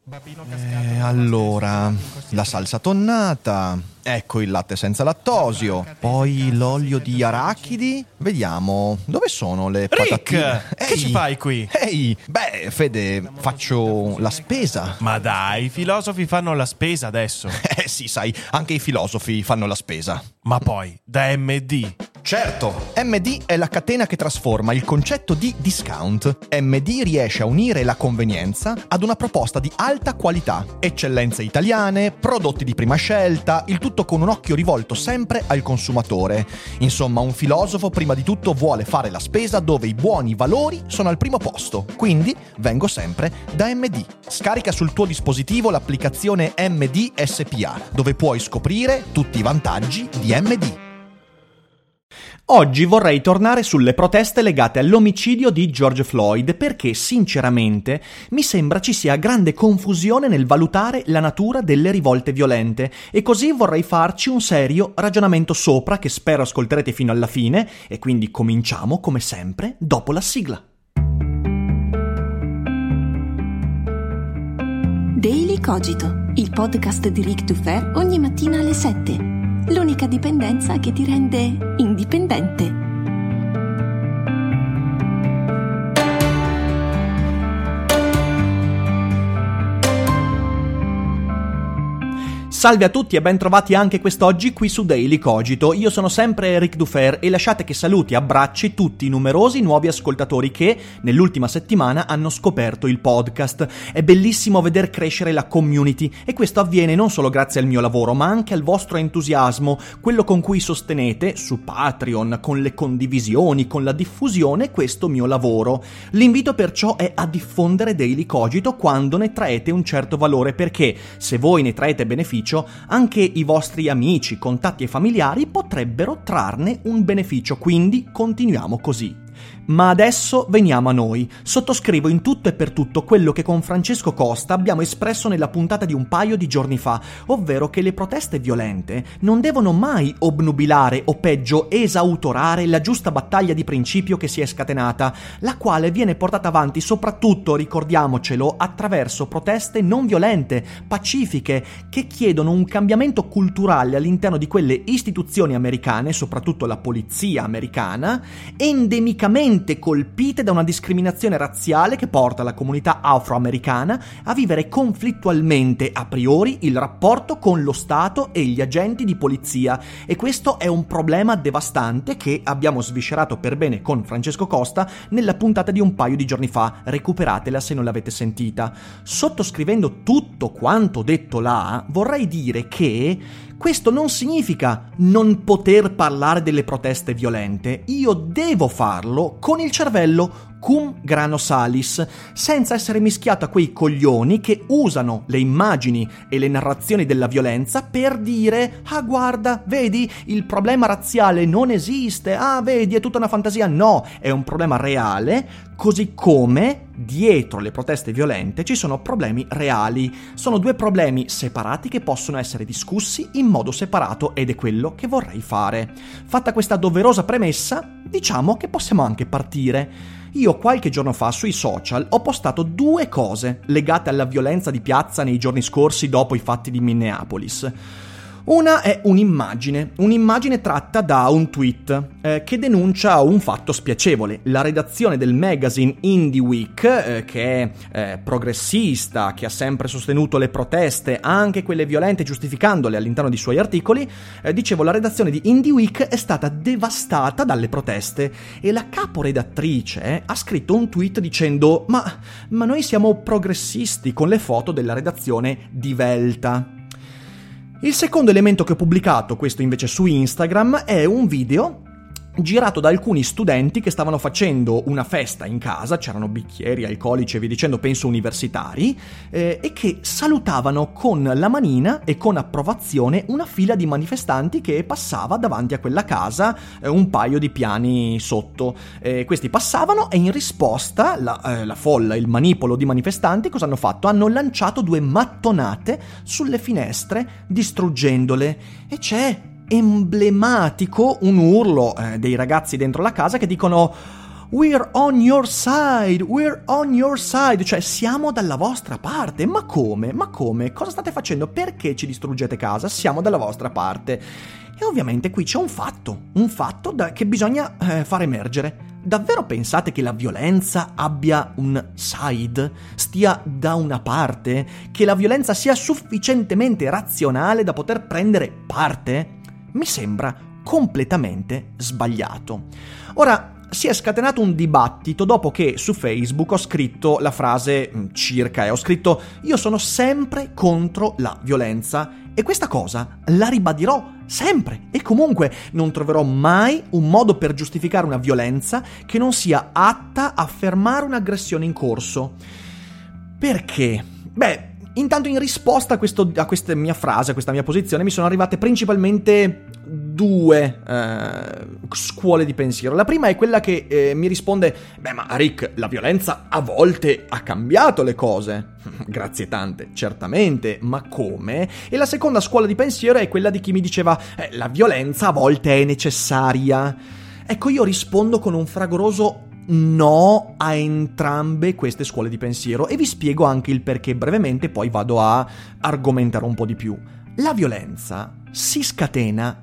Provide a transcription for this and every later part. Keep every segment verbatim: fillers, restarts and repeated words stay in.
Eh, allora, la salsa tonnata, ecco il latte senza lattosio, poi l'olio di arachidi. Vediamo, dove sono le Rick, patatine? che Ehi, ci fai qui? Ehi, beh, Fede, faccio la spesa. Ma dai, i filosofi fanno la spesa adesso. Eh sì, sai, anche i filosofi fanno la spesa. Ma poi, da M D. Certo, M D è la catena che trasforma il concetto di discount. M D riesce a unire la convenienza ad una proposta di alta qualità, eccellenze italiane, prodotti di prima scelta, il tutto con un occhio rivolto sempre al consumatore. Insomma, un filosofo prima di tutto vuole fare la spesa dove i buoni valori sono al primo posto. Quindi vengo sempre da M D. Scarica sul tuo dispositivo l'applicazione M D S P A, dove puoi scoprire tutti i vantaggi di M D. Oggi vorrei tornare sulle proteste legate all'omicidio di George Floyd perché, sinceramente, mi sembra ci sia grande confusione nel valutare la natura delle rivolte violente e così vorrei farci un serio ragionamento sopra che spero ascolterete fino alla fine e quindi cominciamo, come sempre, dopo la sigla. Daily Cogito, il podcast di Rick Dufer ogni mattina alle sette. L'unica dipendenza che ti rende indipendente. Salve a tutti e ben trovati anche quest'oggi qui su Daily Cogito. Io sono sempre Rick Dufer e lasciate che saluti e abbracci tutti i numerosi nuovi ascoltatori che nell'ultima settimana hanno scoperto il podcast. È bellissimo veder crescere la community e questo avviene non solo grazie al mio lavoro ma anche al vostro entusiasmo, quello con cui sostenete su Patreon, con le condivisioni, con la diffusione questo mio lavoro. L'invito perciò è a diffondere Daily Cogito quando ne traete un certo valore, perché se voi ne traete beneficio anche i vostri amici, contatti e familiari potrebbero trarne un beneficio, quindi continuiamo così. Ma adesso veniamo a noi. Sottoscrivo in tutto e per tutto quello che con Francesco Costa abbiamo espresso nella puntata di un paio di giorni fa, ovvero che le proteste violente non devono mai obnubilare o peggio esautorare la giusta battaglia di principio che si è scatenata, la quale viene portata avanti soprattutto, ricordiamocelo, attraverso proteste non violente, pacifiche, che chiedono un cambiamento culturale all'interno di quelle istituzioni americane, soprattutto la polizia americana, endemicamente colpite da una discriminazione razziale che porta la comunità afroamericana a vivere conflittualmente a priori il rapporto con lo Stato e gli agenti di polizia, e questo è un problema devastante che abbiamo sviscerato per bene con Francesco Costa nella puntata di un paio di giorni fa. Recuperatela se non l'avete sentita. Sottoscrivendo tutto quanto detto là, vorrei dire che questo non significa non poter parlare delle proteste violente. Io devo farlo con il cervello cum grano salis, senza essere mischiato a quei coglioni che usano le immagini e le narrazioni della violenza per dire: ah, guarda, vedi, il problema razziale non esiste, ah, vedi, è tutta una fantasia. No, è un problema reale, così come dietro le proteste violente ci sono problemi reali. Sono due problemi separati che possono essere discussi in modo separato ed è quello che vorrei fare. Fatta questa doverosa premessa, diciamo che possiamo anche partire. Io qualche giorno fa sui social ho postato due cose legate alla violenza di piazza nei giorni scorsi dopo i fatti di Minneapolis. Una è un'immagine, un'immagine tratta da un tweet eh, che denuncia un fatto spiacevole. La redazione del magazine Indie Week, eh, che è eh, progressista, che ha sempre sostenuto le proteste, anche quelle violente, giustificandole all'interno dei suoi articoli, eh, dicevo, la redazione di Indie Week è stata devastata dalle proteste e la caporedattrice eh, ha scritto un tweet dicendo ma, ma noi siamo progressisti, con le foto della redazione divelta. Il secondo elemento che ho pubblicato, questo invece su Instagram, è un video girato da alcuni studenti che stavano facendo una festa in casa, c'erano bicchieri, alcolici e via dicendo, penso universitari, eh, e che salutavano con la manina e con approvazione una fila di manifestanti che passava davanti a quella casa eh, un paio di piani sotto. Eh, questi passavano e in risposta la, eh, la folla, il manipolo di manifestanti cosa hanno fatto? Hanno lanciato due mattonate sulle finestre distruggendole, e c'è emblematico un urlo eh, dei ragazzi dentro la casa che dicono: We're on your side, we're on your side, cioè siamo dalla vostra parte. Ma come? Ma come? Cosa state facendo? Perché ci distruggete casa? Siamo dalla vostra parte. E ovviamente qui c'è un fatto, un fatto da, che bisogna eh, far emergere. Davvero pensate che la violenza abbia un side, stia da una parte, che la violenza sia sufficientemente razionale da poter prendere parte? Mi sembra completamente sbagliato. Ora, si è scatenato un dibattito dopo che su Facebook ho scritto la frase circa e ho scritto io sono sempre contro la violenza e questa cosa la ribadirò sempre e comunque non troverò mai un modo per giustificare una violenza che non sia atta a fermare un'aggressione in corso. Perché? Beh, intanto in risposta a, questo, a questa mia frase, a questa mia posizione, mi sono arrivate principalmente due eh, scuole di pensiero. La prima è quella che eh, mi risponde: beh, ma Rick, la violenza a volte ha cambiato le cose. Grazie tante, certamente, ma come? E la seconda scuola di pensiero è quella di chi mi diceva: eh, la violenza a volte è necessaria. Ecco, io rispondo con un fragoroso no a entrambe queste scuole di pensiero e vi spiego anche il perché brevemente, poi vado a argomentare un po' di più. La violenza si scatena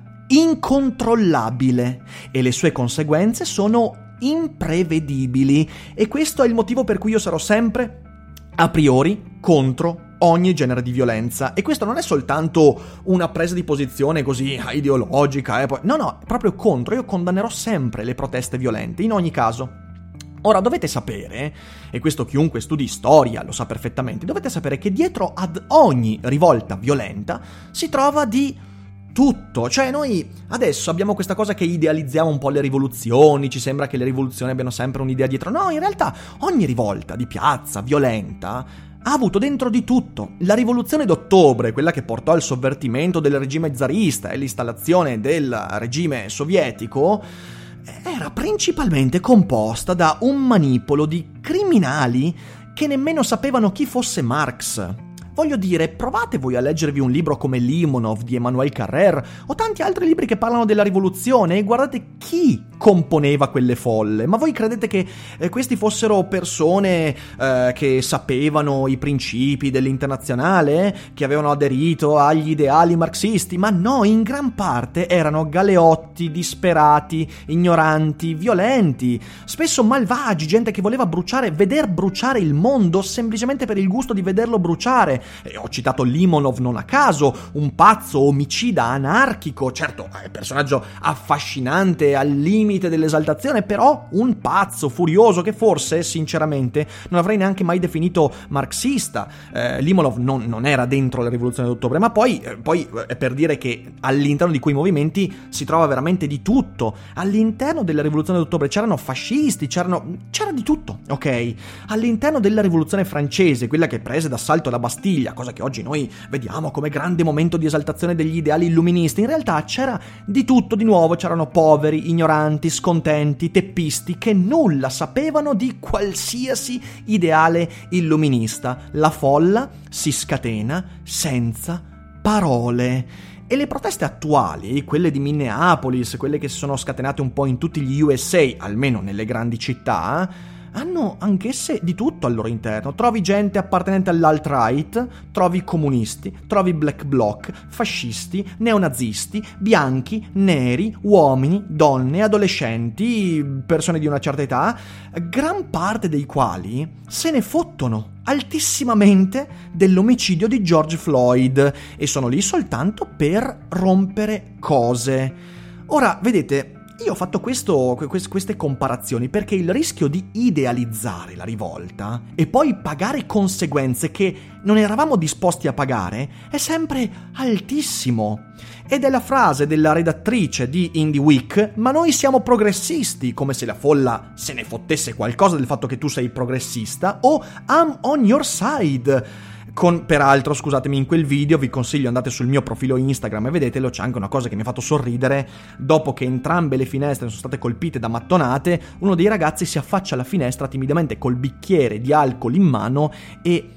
incontrollabile e le sue conseguenze sono imprevedibili e questo è il motivo per cui io sarò sempre a priori contro ogni genere di violenza. E questo non è soltanto una presa di posizione così ideologica, eh, poi... no no, proprio contro. Io condannerò sempre le proteste violente, in ogni caso. Ora, dovete sapere, e questo chiunque studi storia lo sa perfettamente, dovete sapere che dietro ad ogni rivolta violenta si trova di tutto. Cioè noi adesso abbiamo questa cosa che idealizziamo un po' le rivoluzioni, ci sembra che le rivoluzioni abbiano sempre un'idea dietro. No, in realtà ogni rivolta di piazza violenta ha avuto dentro di tutto. La rivoluzione d'ottobre, quella che portò al sovvertimento del regime zarista e l'installazione del regime sovietico, era principalmente composta da un manipolo di criminali che nemmeno sapevano chi fosse Marx. Voglio dire, provate voi a leggervi un libro come Limonov di Emmanuel Carrère o tanti altri libri che parlano della rivoluzione e guardate chi componeva quelle folle. Ma voi credete che eh, questi fossero persone eh, che sapevano i principi dell'internazionale, che avevano aderito agli ideali marxisti? Ma no, in gran parte erano galeotti, disperati, ignoranti, violenti, spesso malvagi, gente che voleva bruciare, veder bruciare il mondo semplicemente per il gusto di vederlo bruciare. E ho citato Limonov non a caso, un pazzo omicida anarchico, certo, è un personaggio affascinante al limite dell'esaltazione, però un pazzo furioso che forse, sinceramente, non avrei neanche mai definito marxista. Eh, Limonov non, non era dentro la rivoluzione d'ottobre, ma poi, eh, poi è per dire che all'interno di quei movimenti si trova veramente di tutto. All'interno della rivoluzione d'ottobre c'erano fascisti, c'erano, c'era di tutto, ok? All'interno della rivoluzione francese, quella che prese d'assalto la Bastiglia, cosa che oggi noi vediamo come grande momento di esaltazione degli ideali illuministi, in realtà c'era di tutto di nuovo. C'erano poveri, ignoranti, scontenti, teppisti che nulla sapevano di qualsiasi ideale illuminista. La folla si scatena senza parole. E le proteste attuali, quelle di Minneapolis, quelle che si sono scatenate un po' in tutti gli U S A, almeno nelle grandi città, hanno anch'esse di tutto al loro interno. Trovi gente appartenente all'alt-right, trovi comunisti, trovi black bloc, fascisti, neonazisti, bianchi, neri, uomini, donne, adolescenti, persone di una certa età, gran parte dei quali se ne fottono altissimamente dell'omicidio di George Floyd e sono lì soltanto per rompere cose. Ora, vedete, io ho fatto questo, queste comparazioni perché il rischio di idealizzare la rivolta e poi pagare conseguenze che non eravamo disposti a pagare è sempre altissimo. Ed è la frase della redattrice di Indie Week: ma noi siamo progressisti, come se la folla se ne fottesse qualcosa del fatto che tu sei progressista, o I'm on your side. Con, peraltro, scusatemi, in quel video vi consiglio, andate sul mio profilo Instagram e vedetelo, c'è anche una cosa che mi ha fatto sorridere. Dopo che entrambe le finestre sono state colpite da mattonate, uno dei ragazzi si affaccia alla finestra timidamente col bicchiere di alcol in mano e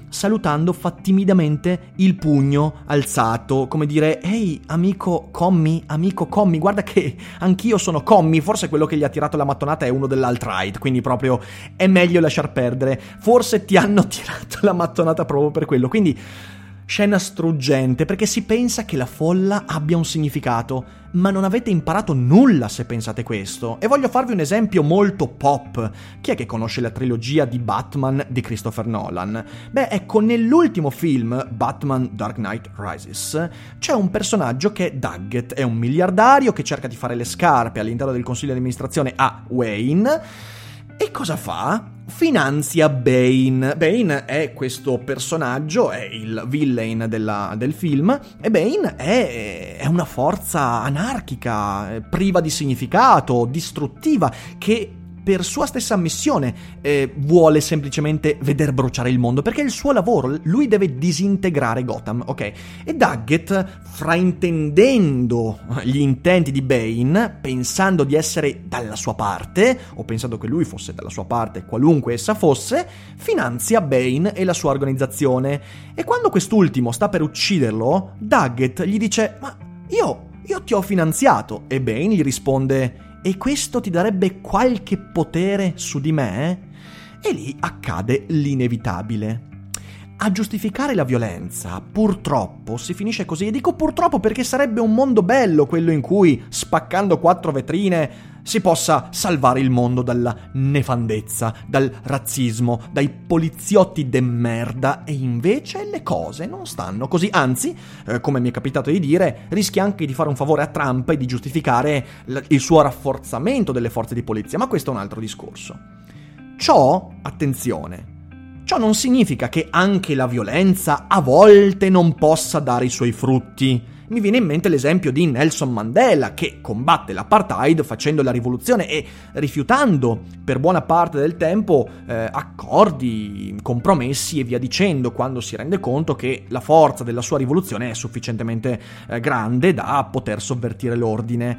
salutando, fa timidamente il pugno alzato, come dire: ehi amico Commi, amico Commi, guarda che anch'io sono Commi. Forse quello che gli ha tirato la mattonata è uno dell'alt-right, quindi proprio è meglio lasciar perdere, forse ti hanno tirato la mattonata proprio per quello. Quindi scena struggente, perché si pensa che la folla abbia un significato, ma non avete imparato nulla se pensate questo. E voglio farvi un esempio molto pop. Chi è che conosce la trilogia di Batman di Christopher Nolan? Beh, ecco, nell'ultimo film, Batman Dark Knight Rises, c'è un personaggio che è Daggett, è un miliardario che cerca di fare le scarpe all'interno del consiglio di amministrazione a Wayne. E cosa fa? Finanzia Bane. Bane è questo personaggio, è il villain della, del film, e Bane è, è una forza anarchica, priva di significato, distruttiva, che per sua stessa ammissione eh, vuole semplicemente veder bruciare il mondo, perché è il suo lavoro, lui deve disintegrare Gotham, ok? E Daggett, fraintendendo gli intenti di Bane, pensando di essere dalla sua parte, o pensando che lui fosse dalla sua parte, qualunque essa fosse, finanzia Bane e la sua organizzazione. E quando quest'ultimo sta per ucciderlo, Daggett gli dice: ma io, io ti ho finanziato. E Bane gli risponde: e questo ti darebbe qualche potere su di me? E lì accade l'inevitabile. A giustificare la violenza, purtroppo, si finisce così. E dico purtroppo perché sarebbe un mondo bello quello in cui, spaccando quattro vetrine, si possa salvare il mondo dalla nefandezza, dal razzismo, dai poliziotti de merda. E invece le cose non stanno così. Anzi, eh, come mi è capitato di dire, rischia anche di fare un favore a Trump e di giustificare l- il suo rafforzamento delle forze di polizia. Ma questo è un altro discorso. Ciò, attenzione, ciò non significa che anche la violenza a volte non possa dare i suoi frutti. Mi viene in mente l'esempio di Nelson Mandela, che combatte l'apartheid facendo la rivoluzione e rifiutando per buona parte del tempo eh, accordi, compromessi e via dicendo, quando si rende conto che la forza della sua rivoluzione è sufficientemente eh, grande da poter sovvertire l'ordine.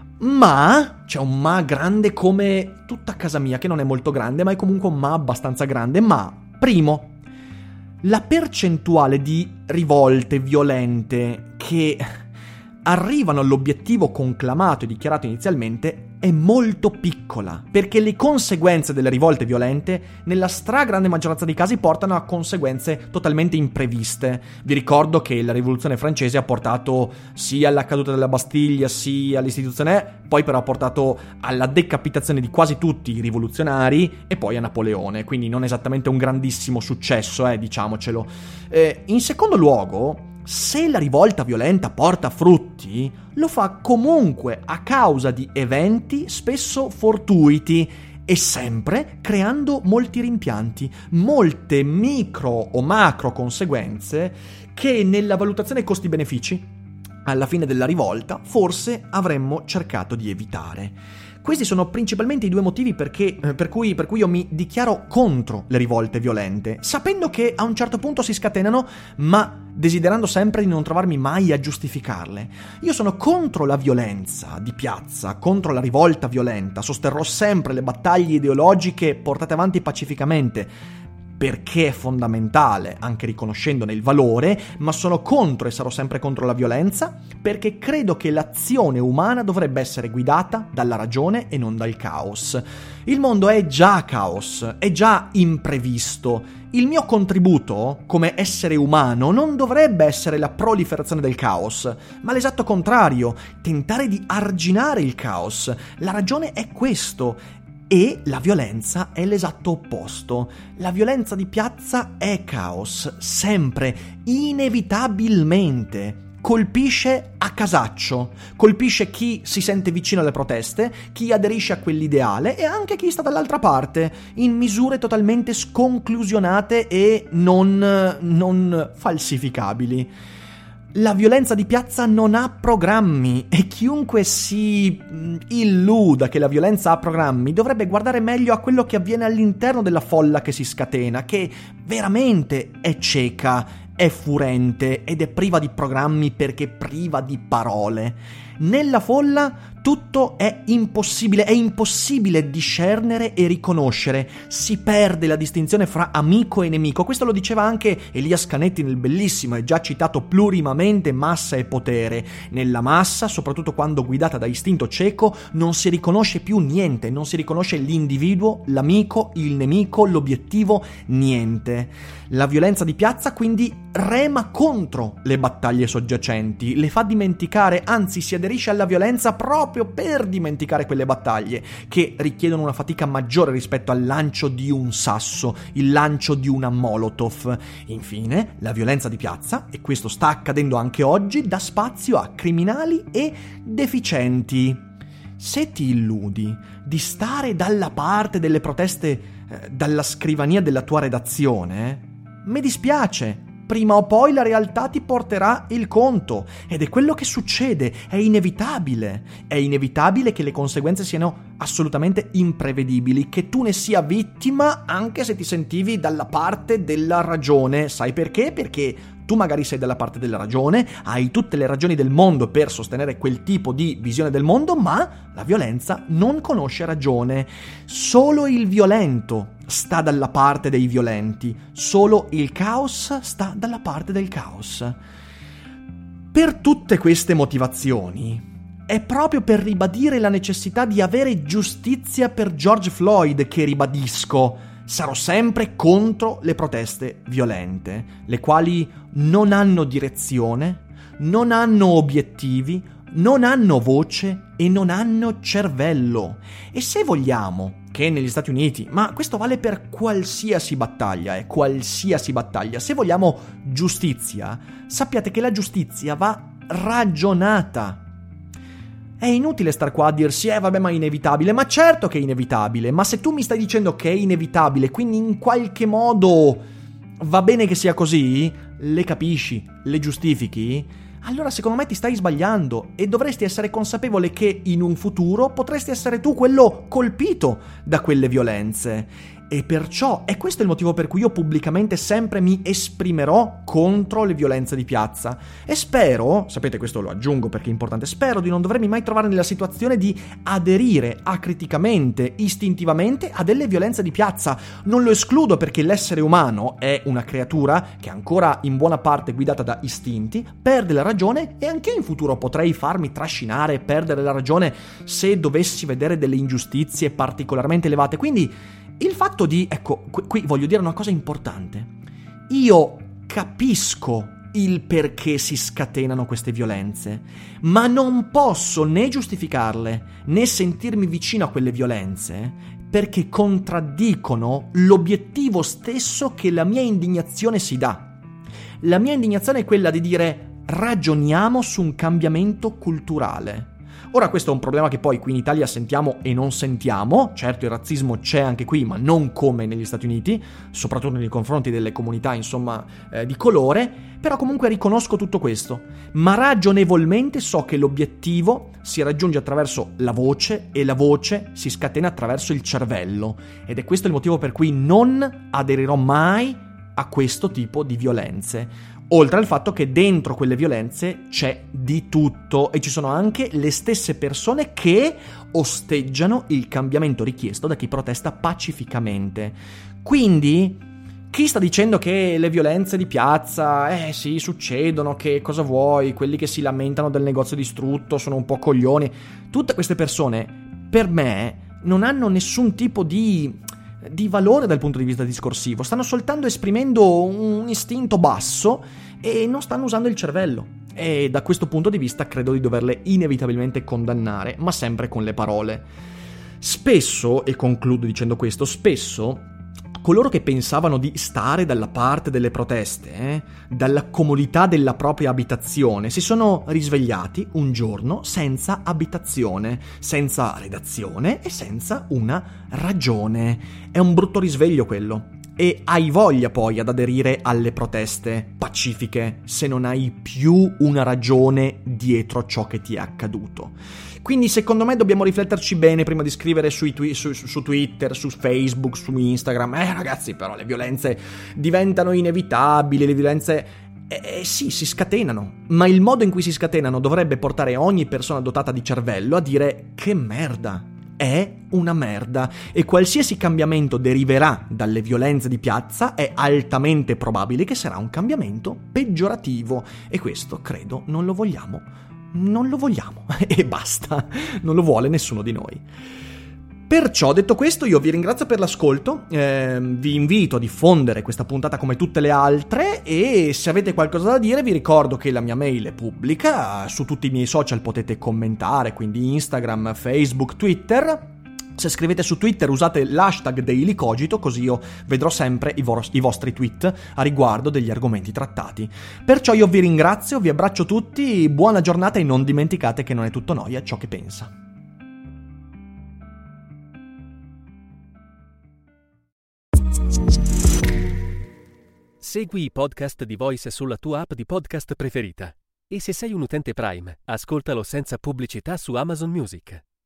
Ma, c'è un ma grande come tutta casa mia, che non è molto grande, ma è comunque un ma abbastanza grande. Ma, primo, la percentuale di rivolte violente che arrivano all'obiettivo conclamato e dichiarato inizialmente è molto piccola, perché le conseguenze delle rivolte violente nella stragrande maggioranza dei casi portano a conseguenze totalmente impreviste. Vi ricordo che la rivoluzione francese ha portato sia alla caduta della Bastiglia sia all'istituzione, poi però ha portato alla decapitazione di quasi tutti i rivoluzionari e poi a Napoleone, quindi non esattamente un grandissimo successo, eh, diciamocelo. Eh, in secondo luogo, se la rivolta violenta porta frutti, lo fa comunque a causa di eventi spesso fortuiti e sempre creando molti rimpianti, molte micro o macro conseguenze che nella valutazione costi-benefici, alla fine della rivolta, forse avremmo cercato di evitare. Questi sono principalmente i due motivi perché, per, cui, per cui io mi dichiaro contro le rivolte violente, sapendo che a un certo punto si scatenano, ma desiderando sempre di non trovarmi mai a giustificarle. Io sono contro la violenza di piazza, contro la rivolta violenta, sosterrò sempre le battaglie ideologiche portate avanti pacificamente, perché è fondamentale, anche riconoscendone il valore, ma sono contro e sarò sempre contro la violenza, perché credo che l'azione umana dovrebbe essere guidata dalla ragione e non dal caos. Il mondo è già caos, è già imprevisto. Il mio contributo, come essere umano, non dovrebbe essere la proliferazione del caos, ma l'esatto contrario, tentare di arginare il caos. La ragione è questo. E la violenza è l'esatto opposto. La violenza di piazza è caos, sempre, inevitabilmente. Colpisce a casaccio, colpisce chi si sente vicino alle proteste, chi aderisce a quell'ideale e anche chi sta dall'altra parte, in misure totalmente sconclusionate e non, non falsificabili. La violenza di piazza non ha programmi e chiunque si illuda che la violenza ha programmi dovrebbe guardare meglio a quello che avviene all'interno della folla che si scatena, che veramente è cieca, è furente ed è priva di programmi perché priva di parole. Nella folla tutto è impossibile, è impossibile discernere e riconoscere, si perde la distinzione fra amico e nemico. Questo lo diceva anche Elias Canetti nel bellissimo e già citato Plurimamente Massa e Potere. Nella massa, soprattutto quando guidata da istinto cieco, non si riconosce più niente, non si riconosce l'individuo, l'amico, il nemico, l'obiettivo, niente. La violenza di piazza quindi rema contro le battaglie soggiacenti, le fa dimenticare, anzi si aderisce alla violenza proprio per dimenticare quelle battaglie che richiedono una fatica maggiore rispetto al lancio di un sasso, il lancio di una Molotov. Infine, la violenza di piazza, e questo sta accadendo anche oggi, dà spazio a criminali e deficienti. Se ti illudi di stare dalla parte delle proteste eh, dalla scrivania della tua redazione, mi dispiace, prima o poi la realtà ti porterà il conto, ed è quello che succede, è inevitabile. È inevitabile che le conseguenze siano assolutamente imprevedibili, che tu ne sia vittima anche se ti sentivi dalla parte della ragione. Sai perché? Perché tu magari sei dalla parte della ragione, hai tutte le ragioni del mondo per sostenere quel tipo di visione del mondo, ma la violenza non conosce ragione. Solo il violento sta dalla parte dei violenti, solo il caos sta dalla parte del caos. Per tutte queste motivazioni, è proprio per ribadire la necessità di avere giustizia per George Floyd che ribadisco: sarò sempre contro le proteste violente, le quali non hanno direzione, non hanno obiettivi, non hanno voce e non hanno cervello. E se vogliamo che negli Stati Uniti, ma questo vale per qualsiasi battaglia, eh, qualsiasi battaglia, se vogliamo giustizia, sappiate che la giustizia va ragionata. È inutile star qua a dirsi, eh vabbè ma è inevitabile, ma certo che è inevitabile, ma se tu mi stai dicendo che è inevitabile, quindi in qualche modo va bene che sia così, le capisci, le giustifichi, allora secondo me ti stai sbagliando e dovresti essere consapevole che in un futuro potresti essere tu quello colpito da quelle violenze. E perciò è questo il motivo per cui io pubblicamente sempre mi esprimerò contro le violenze di piazza. E spero, sapete questo lo aggiungo perché è importante, spero di non dovermi mai trovare nella situazione di aderire acriticamente, istintivamente a delle violenze di piazza. Non lo escludo perché l'essere umano è una creatura che è ancora in buona parte guidata da istinti, perde la ragione e anche in futuro potrei farmi trascinare e perdere la ragione se dovessi vedere delle ingiustizie particolarmente elevate. Quindi il fatto di, ecco, qui, qui voglio dire una cosa importante. Io capisco il perché si scatenano queste violenze, ma non posso né giustificarle né sentirmi vicino a quelle violenze perché contraddicono l'obiettivo stesso che la mia indignazione si dà. La mia indignazione è quella di dire: ragioniamo su un cambiamento culturale. Ora questo è un problema che poi qui in Italia sentiamo e non sentiamo, certo il razzismo c'è anche qui ma non come negli Stati Uniti, soprattutto nei confronti delle comunità insomma eh, di colore, però comunque riconosco tutto questo, ma ragionevolmente so che l'obiettivo si raggiunge attraverso la voce e la voce si scatena attraverso il cervello ed è questo il motivo per cui non aderirò mai a questo tipo di violenze. Oltre al fatto che dentro quelle violenze c'è di tutto e ci sono anche le stesse persone che osteggiano il cambiamento richiesto da chi protesta pacificamente. Quindi chi sta dicendo che le violenze di piazza, eh sì, succedono, che cosa vuoi, quelli che si lamentano del negozio distrutto sono un po' coglioni, tutte queste persone per me non hanno nessun tipo di... di valore dal punto di vista discorsivo, stanno soltanto esprimendo un istinto basso e non stanno usando il cervello e da questo punto di vista credo di doverle inevitabilmente condannare, ma sempre con le parole. Spesso, e concludo dicendo questo, spesso coloro che pensavano di stare dalla parte delle proteste, eh, dalla comodità della propria abitazione, si sono risvegliati un giorno senza abitazione, senza redazione e senza una ragione. È un brutto risveglio quello. E hai voglia poi ad aderire alle proteste pacifiche se non hai più una ragione dietro ciò che ti è accaduto. Quindi secondo me dobbiamo rifletterci bene prima di scrivere sui twi- su, su, su Twitter, su Facebook, su Instagram. Eh ragazzi, però le violenze diventano inevitabili, le violenze... Eh sì, si scatenano, ma il modo in cui si scatenano dovrebbe portare ogni persona dotata di cervello a dire che merda, è una merda, e qualsiasi cambiamento deriverà dalle violenze di piazza è altamente probabile che sarà un cambiamento peggiorativo, e questo credo non lo vogliamo, non lo vogliamo, e basta, non lo vuole nessuno di noi. Perciò, detto questo, io vi ringrazio per l'ascolto, eh, vi invito a diffondere questa puntata come tutte le altre, e se avete qualcosa da dire vi ricordo che la mia mail è pubblica, su tutti i miei social potete commentare, quindi Instagram, Facebook, Twitter. Se scrivete su Twitter usate l'hashtag DailyCogito, così io vedrò sempre i, vo- i vostri tweet a riguardo degli argomenti trattati. Perciò io vi ringrazio, vi abbraccio tutti, buona giornata e non dimenticate che non è tutto noia ciò che pensa. Segui i podcast di Voice sulla tua app di podcast preferita. E se sei un utente Prime, ascoltalo senza pubblicità su Amazon Music.